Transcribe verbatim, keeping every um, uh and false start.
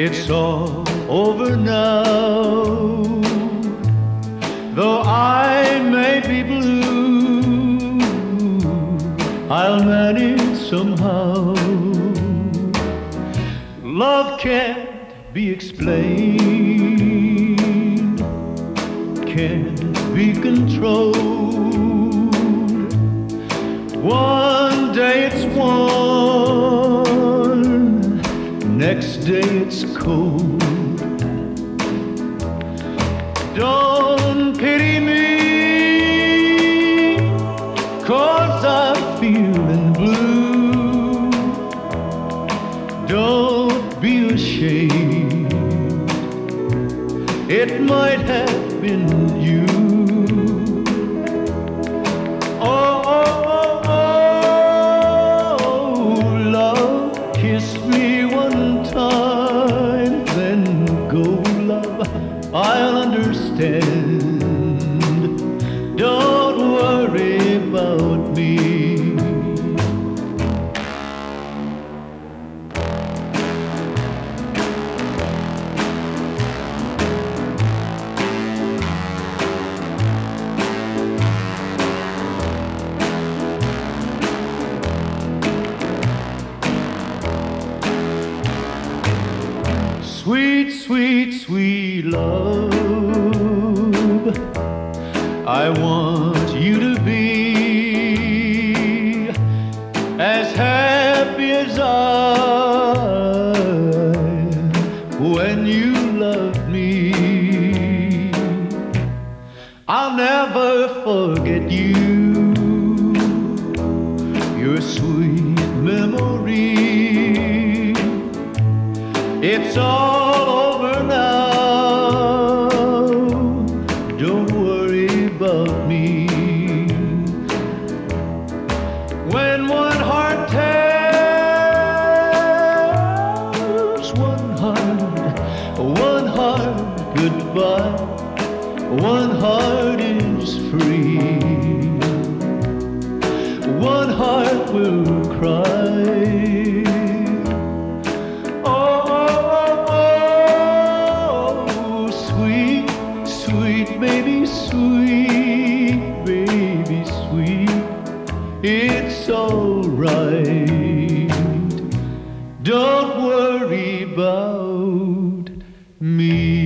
It's all over now. Though I may be blue, I'll manage somehow. Love can't be explained, can't be controlled. One day it's warm, next day it's cold. Don't pity me, 'cause I'm feeling blue. Don't be ashamed, it might have been you. Oh, oh, oh, oh, love, kiss me one time, then go, love, I'll understand. Don't worry about me. Sweet, sweet, sweet love, I want you to be as happy as I when you love me. I'll never forget you, your sweet memory. It's all over now, don't worry about me. When one heart tells one heart, one heart goodbye, one heart is free, one heart will cry. Baby, sweet, baby, sweet, it's all right. Don't worry about me.